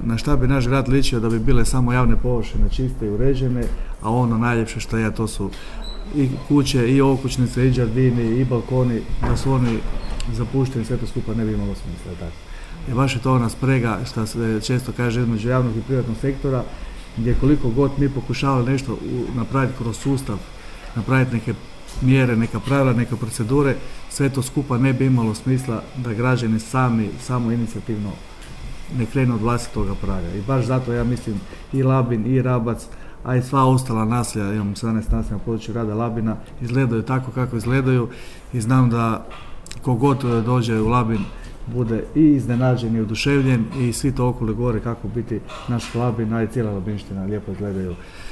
na šta bi naš grad ličio da bi bile samo javne površine čiste i uređene, a ono najljepše što je, to su i kuće, i okućnice, i džardini, i balkoni, da su oni zapušteni, sve to skupa ne bi imalo smisla. Tako. I baš je to ona sprega što se često kaže između javnog i privatnog sektora, gdje koliko god mi pokušavali nešto napraviti kroz sustav, napraviti neke mjere, neka pravila, neke procedure, sve to skupa ne bi imalo smisla da građani samo inicijativno ne krenu od vlastitoga praga. I baš zato ja mislim i Labin, i Rabac, a i sva ostala naselja, imamo 17 naselja na području grada Labina, izgledaju tako kako izgledaju i znam da kogod dođe u Labin bude i iznenađen i oduševljen i svi to okolo gore kako biti naš Labin, a i cijela Labinština lijepo izgledaju.